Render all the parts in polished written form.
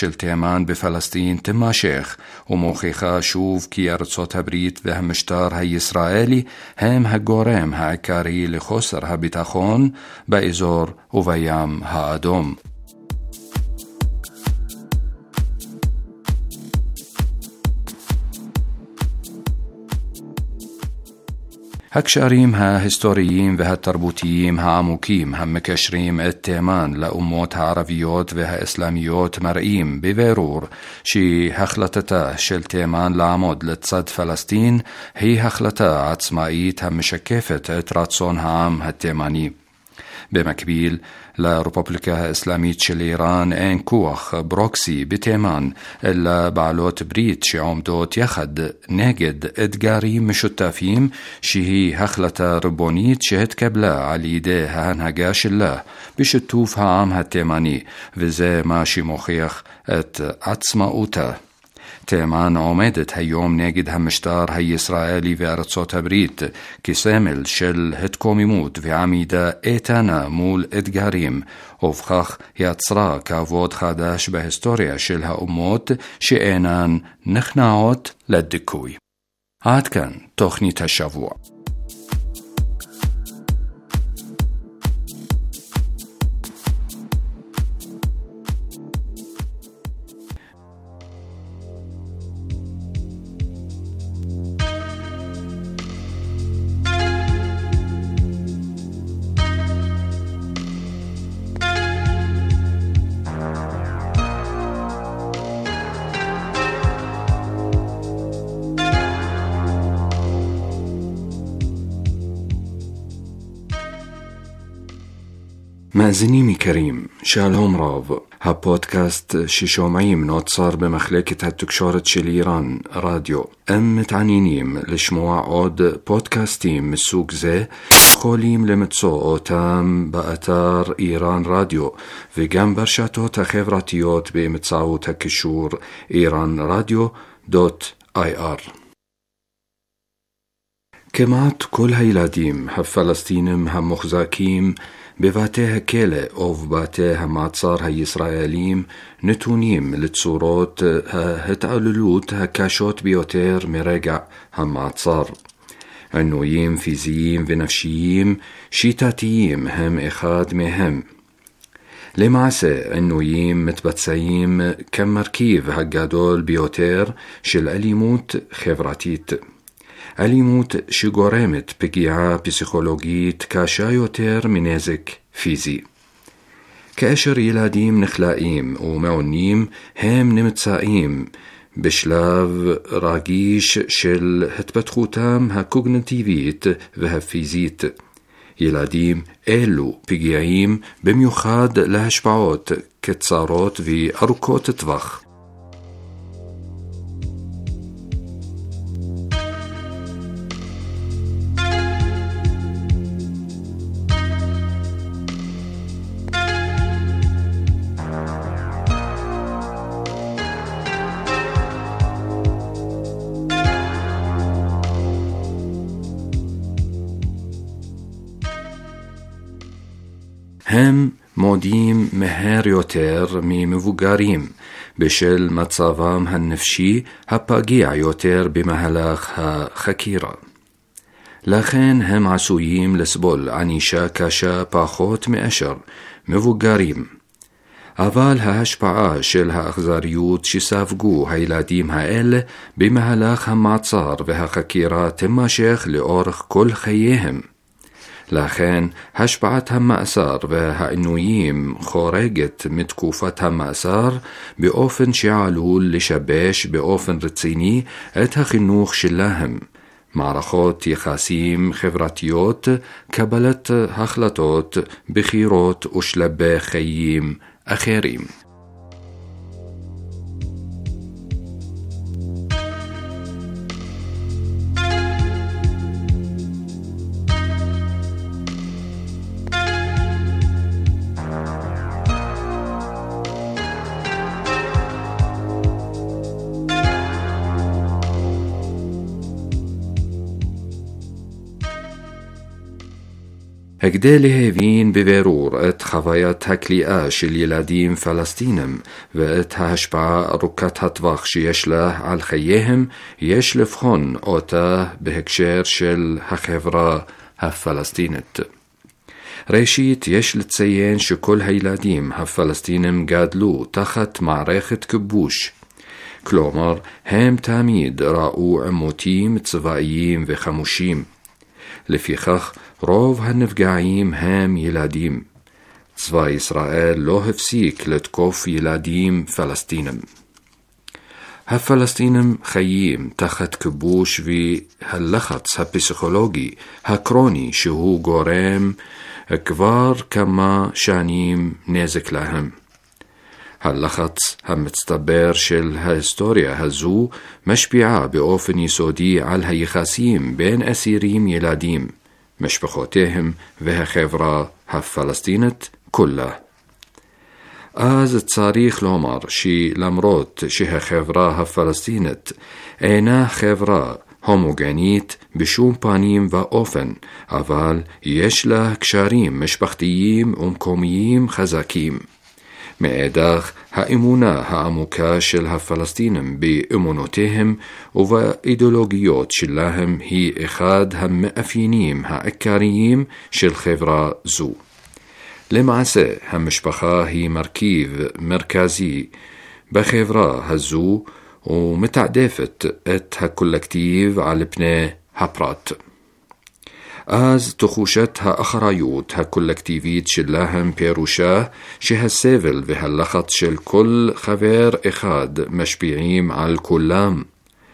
של תימן בפלסטין תימשך, ומוכיחה שוב כי ארצות הברית והמשטר הישראלי הם הגורם העיקרי לחוסר הביטחון באזור ובים האדום. הקשרים ההיסטוריים והתרבותיים העמוקים המקשרים את תימן לאומות הערביות והאסלאמיות מראים בבירור שהחלטתה של תימן לעמוד לצד פלסטין היא החלטה עצמאית המשקפת את רצון העם התימני. במקביל, לרפובליקה האסלאמית של איראן אין כוח ברוקסי בתימן, אלא בעלות ברית שעומדות יחד נגד אתגרים משותפים שהיא החלטה ריבונית שהתקבלה על ידי ההנהגה שלה בשיתוף העם התימני, וזה מה שמוכיח את עצמאותה. תימן עומדת היום נגד המשטר הישראלי וארצות הברית כסמל של התקוממות ועמידה איתנה מול אתגרים, ובכך יצרה כבוד חדש בהיסטוריה של האומות שאינן נכנעות לדיכוי. עד כאן תוכנית השבוע. מאזינים יקרים, שלום רב. הפודקאסט ששומעים נוצר במחלקת התקשורת של איראן, רדיו. הם מתעניינים לשמוע עוד פודקאסטים מסוג זה, יכולים למצוא אותם באתר איראן רדיו וגם ברשתות החברתיות באמצעות הקישור iranradio.ir. כמעט כל הילדים הפלסטינים המוחזקים בבתי הכלא או בבתי המעצר הישראלים נתונים לצורות ההתעללות הקשות ביותר מרגע המעצר. עינויים פיזיים ונפשיים שיטתיים הם אחד מהם. למעשה, עינויים מתבצעים כמרכיב הגדול ביותר של אלימות חברתית. אלימות שגורמת פגיעה פסיכולוגית קשה יותר מנזק פיזי. כאשר ילדים נכלאים ומעונים הם נמצאים בשלב רגיש של התפתחותם הקוגניטיבית והפיזית. ילדים אלו פגיעים במיוחד להשפעות קצרות וארוכות טווח. הם מודים מהר יותר ממבוגרים בשל מצבם הנפשי הפגיע יותר במהלך החקירה. לכן הם עשויים לסבול ענישה קשה פחות מאשר מבוגרים. אבל ההשפעה של האכזריות שספגו הילדים האלה במהלך המעצר והחקירה תימשך לאורך כל חייהם. לכן השפעת המאסר והעינויים חורגת מתקופת המאסר באופן שעלול לשבש באופן רציני את החינוך שלהם, מערכות יחסים חברתיות, קבלת החלטות, בחירות ושלבי חיים אחרים. כדי להבין בבירור את חוויית הכליאה של ילדים פלסטינים ואת ההשפעה ארוכת הטווח שיש לה על חייהם, יש לבחון אותה בהקשר של החברה הפלסטינית. ראשית, יש לציין שכל הילדים הפלסטינים גדלו תחת מערכת כיבוש. כלומר, הם תמיד ראו עימותים צבאיים וחמושים. לפיכך, רוב הנפגעים הם ילדים. צבא ישראל לא הפסיק לתקוף ילדים פלסטינים. הפלסטינים חיים תחת כיבוש והלחץ הפסיכולוגי הקרוני שהוא גורם כבר כמה שנים נזק להם. הלחץ המצטבר של ההיסטוריה הזו משפיעה באופן יסודי על היחסים בין אסירים ילדים, משפחותיהם והחברה הפלסטינית כולה. אז צריך לומר שלמרות שהחברה הפלסטינית אינה חברה הומוגנית בשום פנים ואופן, אבל יש לה קשרים משפחתיים ומקומיים חזקים. מאידך, האמונה העמוקה של הפלסטינים באמונותיהם ובאידיאולוגיות שלהם היא אחד המאפיינים העיקריים של חברה זו. למעשה, המשפחה היא מרכיב מרכזי בחברה הזו ומתעדפת את הקולקטיב על פני הפרט. אז תחושת האחריות הקולקטיבית שלהם פירושה שהסבל והלחץ של כל חבר אחד משפיעים על כולם.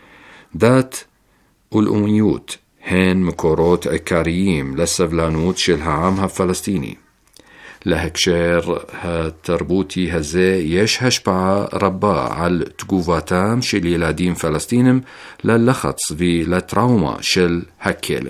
דת ולאומיות הן מקורות עיקריים לסבלנות של העם הפלסטיני. להקשר התרבותי הזה יש השפעה רבה על תגובתם של ילדים פלסטינים ללחץ ולטראומה של הכלא.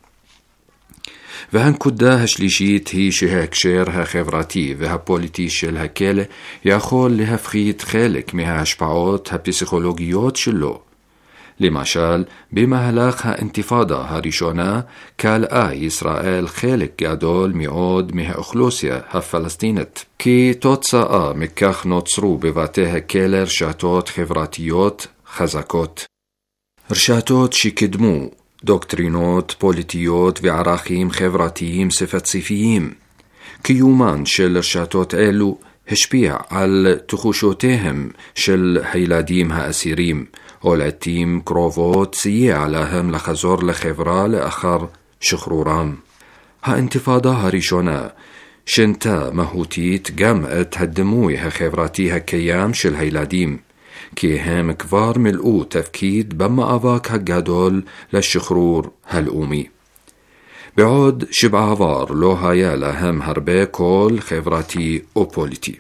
והנקודה השלישית היא שההקשר החברתי והפוליטי של הכלא יכול להפחית חלק מההשפעות הפסיכולוגיות שלו. למשל, במהלך האינתיפאדה הראשונה כלאה ישראל חלק גדול מאוד מהאוכלוסייה הפלסטינית. כתוצאה מכך נוצרו בבתי הכלא רשתות חברתיות חזקות. רשתות שקידמו דוקטרינות פוליטיות וערכים חברתיים ספציפיים. קיומן של רשתות אלו השפיע על תחושותיהם של הילדים האסירים, ולעתים קרובות סייע להם לחזור לחברה לאחר שחרורם. האינתיפאדה הראשונה שינתה מהותית גם את הדימוי החברתי הקיים של הילדים, כי הם כבר מילאו תפקיד במאבק הגדול לשחרור הלאומי. בעוד שבעבר לא היה להם הרבה קול חברתי או פוליטי.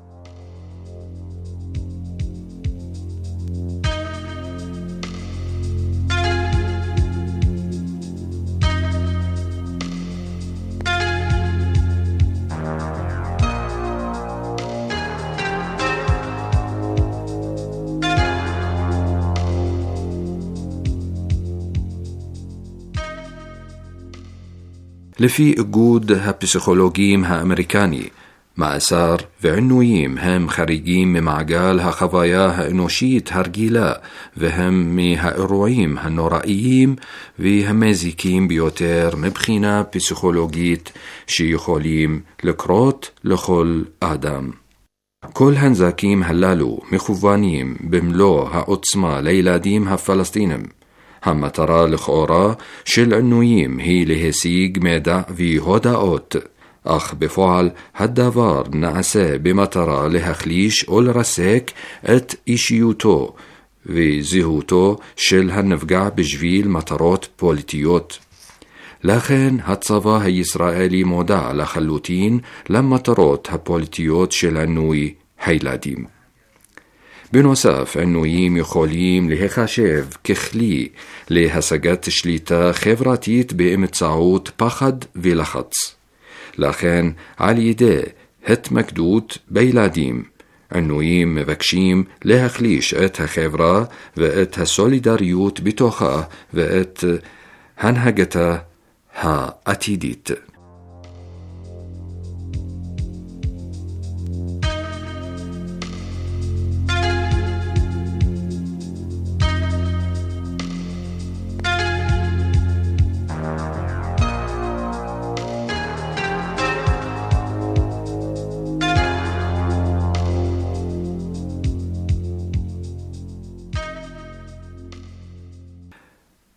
לפי איגוד הפסיכולוגים האמריקני, מאסר ועינויים הם חריגים ממעגל החוויה האנושית הרגילה, והם מהאירועים הנוראיים והמזיקים ביותר מבחינה פסיכולוגית שיכולים לקרות לכל אדם. כל הנזקים הללו מכוונים במלוא העוצמה לילדים הפלסטינים. המטרה לכאורה של עינויים היא להשיג מידע והודעות, אך בפועל הדבר נעשה במטרה להחליש או לרסק את אישיותו וזהותו של הנפגע בשביל מטרות פוליטיות. לכן הצבא הישראלי מודע לחלוטין למטרות הפוליטיות של עינוי הילדים. בנוסף, עינויים יכולים להיחשב ככלי להשגת שליטה חברתית באמצעות פחד ולחץ. לכן, על ידי התמקדות בילדים, עינויים מבקשים להחליש את החברה ואת הסולידריות בתוכה ואת הנהגתה העתידית.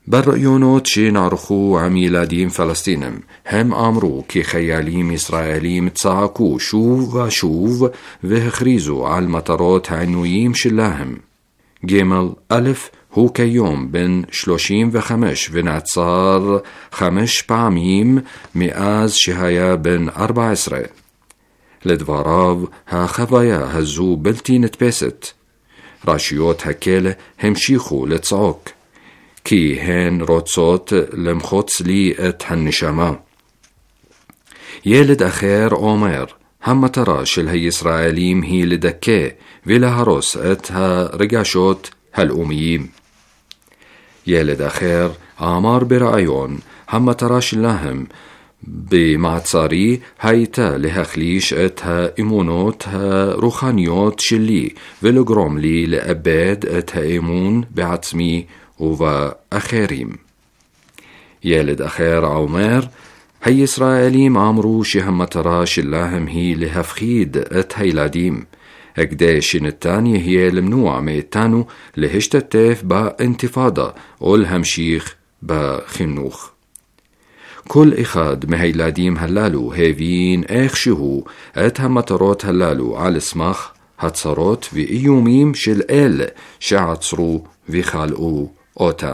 بالرأيونات שנערכו עם ילדים פלסטינים, הם אמרו כי חיילים ישראלים צעקו שוב ושוב והכריזו על מטרות העינויים שלהם. ג' א' הוא כיום בן 35 ונעצר 5 פעמים מאז שהיה בן 14. לדבריו, החוויה הזו בלתי נתפסת. רשויות הכלא המשיכו לצעוק, כי הן רוצות למחוץ לי את הנשמה. ילד אחר אומר, המטרה של הישראלים היא לדכא ולהרוס את הרגשות הלאומיים. ילד אחר אמר ברעיון, המטרה שלהם במעצרי הייתה להחליש את האמונות הרוחניות שלי ולגרום לי לאבד את האמון בעצמי ובאחרים. ילד אחר אומר, הישראלים אמרו שהמטרה שלהם היא להפחיד את הילדים, כדי שניתן יהיה למנוע מאיתנו להשתתף באינתיפאדה או להמשיך בחינוך. כל אחד מהילדים הללו הבין איכשהו את המטרות הללו על סמך הצהרות ואיומים של אלה שעצרו וחלאו אותם.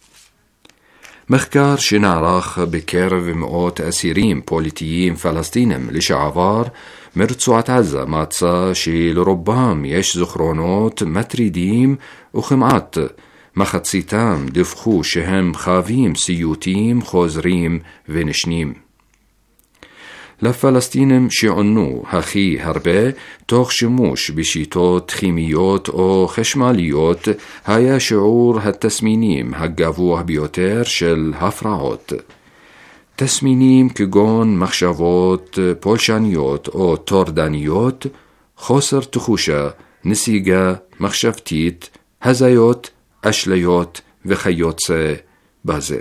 מחקר שנערך בקרב מאות אסירים פוליטיים פלסטינים לשעבר מרצועת עזה מצא שלרובם יש זיכרונות מטרידים וכמעט מחציתם דיווחו שהם חווים סיוטים חוזרים ונשנים. לפלסטינים שעונו הכי הרבה תוך שימוש בשיטות כימיות או חשמליות היה שיעור התסמינים הגבוה ביותר של הפרעות. תסמינים כגון מחשבות פולשניות או טורדניות, חוסר תחושה, נסיגה מחשבתית, הזיות, אשליות וכיוצא בזה.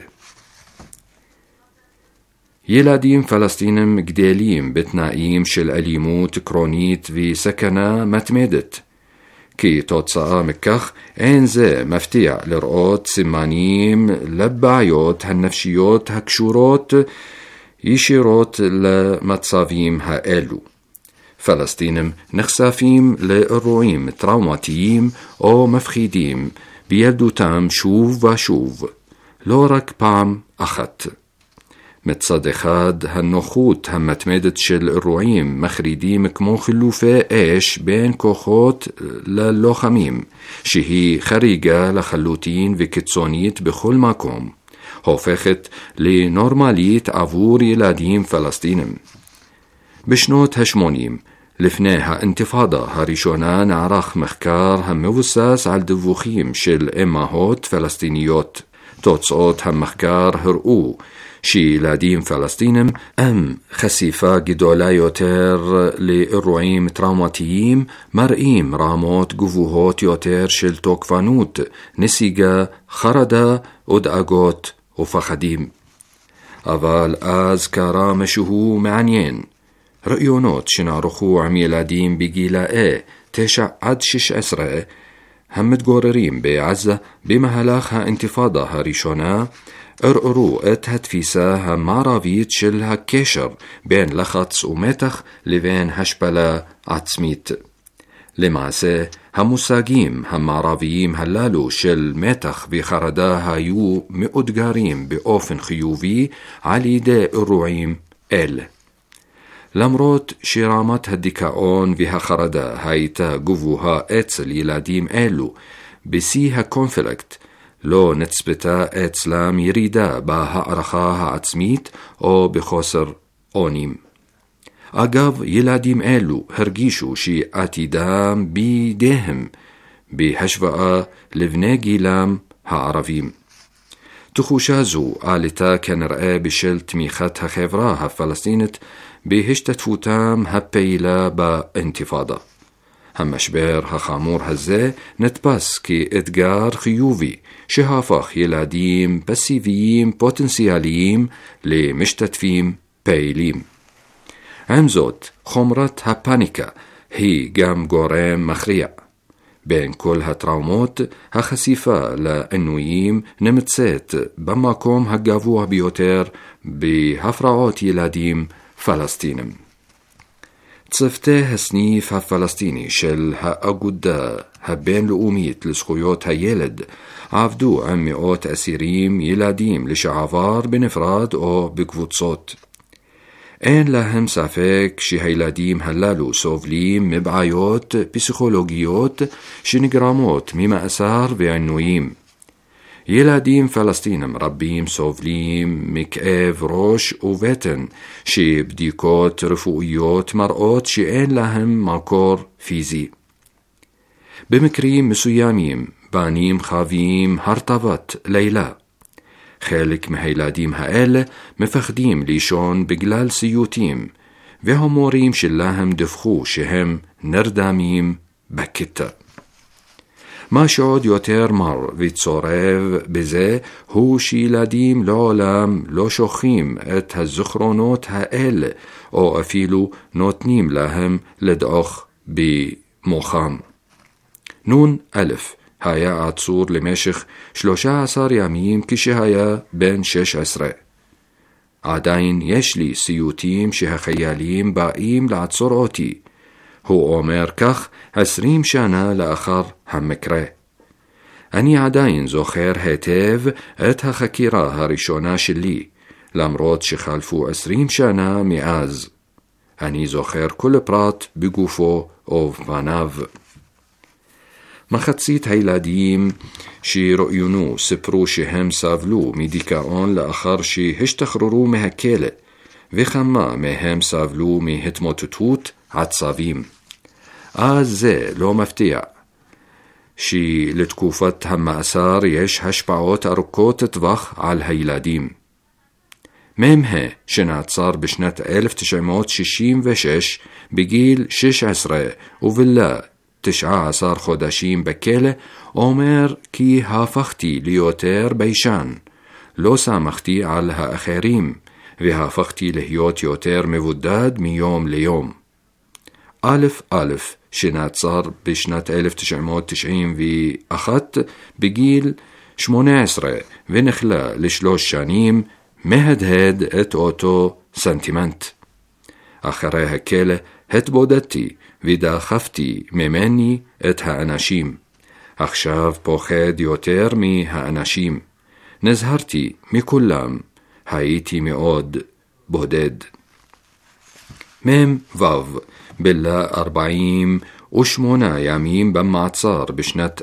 ילדים פלסטינים גדלים בתנאים של אלימות קרונית וסכנה מתמדת. כתוצאה מכך אין זה מפתיע לראות סימנים לבעיות הנפשיות הקשורות ישירות למצבים האלו. פלסטינים נחשפים לאירועים טראומטיים או מפחידים בילדותם שוב ושוב, לא רק פעם אחת. מצד אחד, הנוחות המתמדת של אירועים מחרידים כמו חילופי אש בין כוחות ללוחמים, שהיא חריגה לחלוטין וקיצונית בכל מקום, הופכת לנורמלית עבור ילדים פלסטינים. בשנות ה-80, לפני האינתיפאדה הראשונה, נערך מחקר המבוסס על דיווחים של אמהות פלסטיניות. תוצאות המחקר הראו שילדים פלסטינים עם חשיפה גדולה יותר לאירועים טראומטיים מראים רמות גבוהות יותר של תוקפנות, נסיגה, חרדה ודאגות ופחדים. אבל אז קרה משהו מעניין. ראיונות שנערכו עם ילדים בגילאי 9 עד 16 המתגוררים בעזה במהלך האינתיפאדה הראשונה ערערו את התפיסה המערבית של הקשר בין לחץ ומתח לבין השפלה עצמית. למעשה, המושגים המערביים הללו של מתח וחרדה היו מאותגרים באופן חיובי על ידי אירועים אלה. למרות שרמת הדיכאון והחרדה הייתה גבוהה אצל ילדים אלו, בשיא הקונפליקט לא נצפתה אצלם ירידה בהערכה העצמית או בחוסר אונים. אגב, ילדים אלו הרגישו שעתידם בידיהם בהשוואה לבני גילם הערבים. תחושה זו עלתה כנראה בשל תמיכת החברה הפלסטינית בהשתתפותם הפעילה באינתיפאדה. המשבר החמור הזה נתפס כאתגר חיובי שהפך ילדים פסיביים פוטנציאליים למשתתפים פעילים. עם זאת, חומרת הפאניקה היא גם גורם מכריע. بين كل هالتراومות החשיפה לעינויים נמצאת במקום הגבוה ביותר בהפרעות ילדים פלסטינים. צוותי הסניף הפלסטיני של האגודה הבינלאומית לזכויות הילד עבדו עם מאות אסירים ילדים לשעבר בנפרד או בקבוצות. אין להם ספק שהילדים הללו סובלים מבעיות פסיכולוגיות שנגרמות ממאסר ועינויים. ילדים פלסטינים רבים סובלים מכאב ראש ובטן שבדיקות רפואיות מראות שאין להם מקור פיזי. במקרים מסוימים בנים חווים הרטבת לילה. חלק מהילדים האלה מפחדים לישון בגלל סיוטים, והמורים שלהם דיווחו שהם נרדמים בכיתה. מה שעוד יותר מר וצורב בזה הוא שילדים לעולם לא שוכחים את הזיכרונות האלה, או אפילו נותנים להם לדעוך במוחם. נון א' היה עצור למשך 13 ימים כשהיה בן 16. עדיין יש לי סיוטים שהחיילים באים לעצור אותי. הוא אומר כך 20 שנה לאחר המקרה. אני עדיין זוכר היטב את החקירה הראשונה שלי, למרות שחלפו 20 שנה מאז. אני זוכר כל פרט בגופו ובפניו. מחצית הילדים שראיינו סיפרו שהם סבלו מדיכאון לאחר שהשתחררו מהכלא, וכמה מהם סבלו מהתמוטטות עצבים. אז זה לא מפתיע שלתקופת המאסר יש השפעות ארוכות טווח על הילדים. ממחה שנעצר בשנת 1966 בגיל 16 ובילה 19 חודשים בכלא, אומר כי הפכתי ליותר ביישן, לא סמכתי על האחרים, והפכתי להיות יותר מבודד מיום ליום. א' שנעצר בשנת 1991 בגיל 18 ונכלה ל3 שנים, מהדהד את אותו סנטימנט. אחרי הכלא התבודדתי ודחפתי ממני את האנשים. עכשיו פוחד יותר מהאנשים. נזהרתי מכולם, הייתי מאוד בודד. מ"ו בילה 48 ימים במעצר בשנת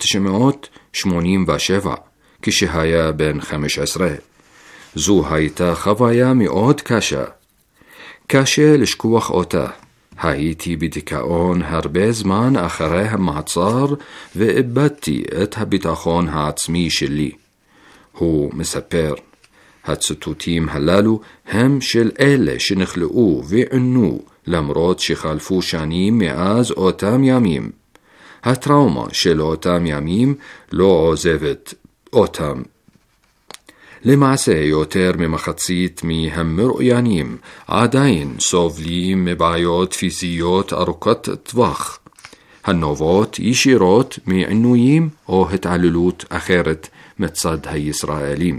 1987, כשהיה בן 15. זו הייתה חוויה מאוד קשה. קשה לשכוח אותה. הייתי בדיכאון הרבה זמן אחרי המעצר ואיבדתי את הביטחון העצמי שלי. הוא מספר, הציטוטים הללו הם של אלה שנכלאו וענו למרות שחלפו שנים מאז אותם ימים. הטראומה של אותם ימים לא עוזבת אותם. למעשה יותר ממחצית מהמרואיינים עדיין סובלים מבעיות פיזיות ארוכות טווח, הנובעות ישירות מעינויים או התעללות אחרת מצד הישראלים.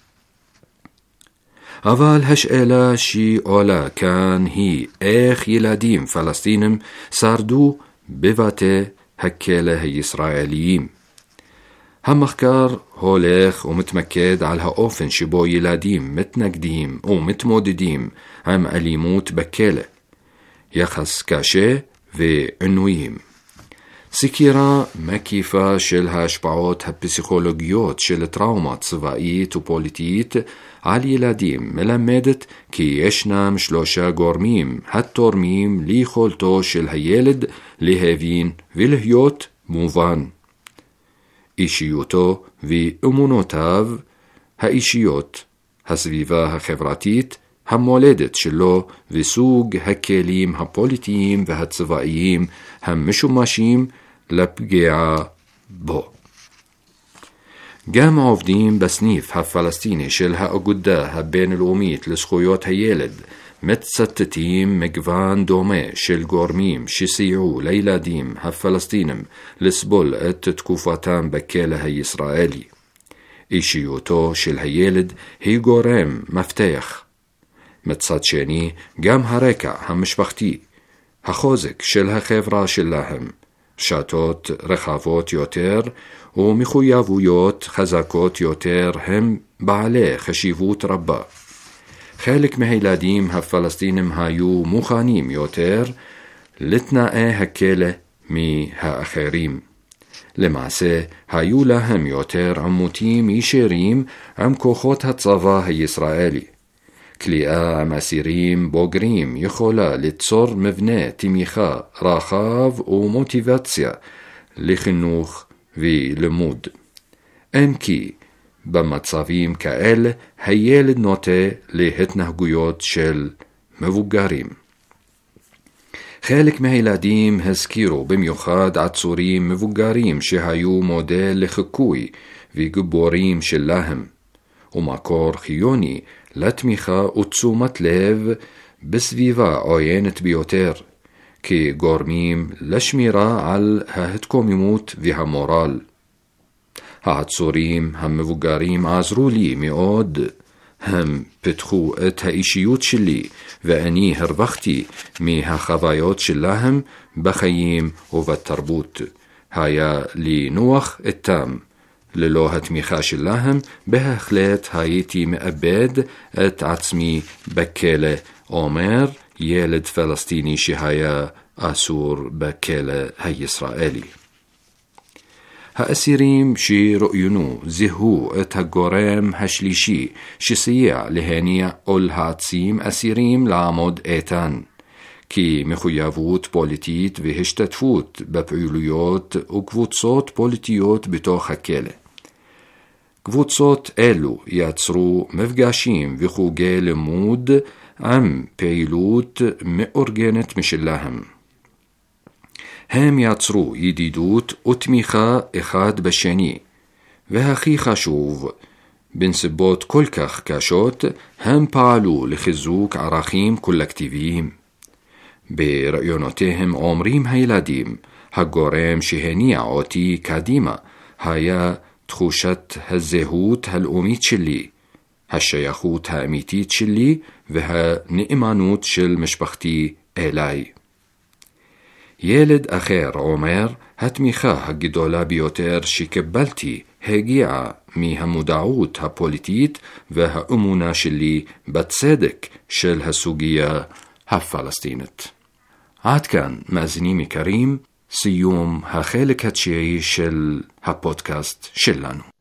אבל השאלה שעולה כאן היא איך ילדים פלסטינים שרדו בבתי הכלא הישראליים. המחקר הולך ומתמקד על האופן שבו ילדים מתנגדים ומתמודדים עם אלימות בכלא, יחס קשה ועינויים. סקירה מקיפה של ההשפעות הפסיכולוגיות של טראומה צבאית ופוליטית על ילדים מלמדת כי ישנם 3 גורמים התורמים ליכולתו של הילד להבין ולהיות מובן. אישיותו ואמונותיו האישיות, הסביבה החברתית, המולדת שלו וסוג הכלים הפוליטיים והצבאיים המשומשים לפגיעה בו. גם עובדים בסניף הפלסטיני של האגודה הבינלאומית לזכויות הילד מצטטים מגוון דומה של גורמים שסייעו לילדים הפלסטינים לסבול את תקופתם בכלא הישראלי. אישיותו של הילד היא גורם מפתח. מצד שני, גם הרקע המשפחתי, החוזק של החברה שלהם, שתות רחבות יותר ומחויבויות חזקות יותר הם בעלי חשיבות רבה. חלק מהילדים הפלסטינים היו מוכנים יותר לתנאי הכלא מהאחרים. למעשה, היו להם יותר עימותים ישירים עם כוחות הצבא הישראלי. כליאה עם אסירים בוגרים יכולה ליצור מבנה תמיכה רחב ומוטיבציה לחינוך ולימוד. אם כי במצבים כאלה הילד נוטה להתנהגויות של מבוגרים. חלק מהילדים הזכירו במיוחד עצורים מבוגרים שהיו מודל לחיקוי וגיבורים שלהם, ומקור חיוני לתמיכה ותשומת לב בסביבה עוינת ביותר, כגורמים לשמירה על ההתקוממות והמורל. העצורים המבוגרים עזרו לי מאוד, הם פיתחו את האישיות שלי ואני הרווחתי מהחוויות שלהם בחיים ובתרבות. היה לי נוח איתם. ללא התמיכה שלהם בהחלט הייתי מאבד את עצמי בכלא, אומר ילד פלסטיני שהיה אסור בכלא הישראלי. האסירים שראוינו זיהו את הגורם השלישי שסייע להניע או להעצים אסירים לעמוד איתן, כי מחויבות פוליטית והשתתפות בפעילויות וקבוצות פוליטיות בתוך הכלא. קבוצות אלו יצרו מפגשים וחוגי לימוד עם פעילות מאורגנת משלהם. הם יצרו ידידות ותמיכה אחד בשני, והכי חשוב, בנסיבות כל כך קשות, הם פעלו לחיזוק ערכים קולקטיביים. ברעיונותיהם אומרים הילדים, הגורם שהניע אותי קדימה היה תחושת הזהות הלאומית שלי, השייכות האמיתית שלי והנאמנות של משפחתי אליי. ילד אחר אומר, התמיכה הגדולה ביותר שקיבלתי הגיעה מהמודעות הפוליטית והאמונה שלי בצדק של הסוגיה הפלסטינית. עד כאן, מאזינים יקרים, סיום החלק התשיעי של הפודקאסט שלנו.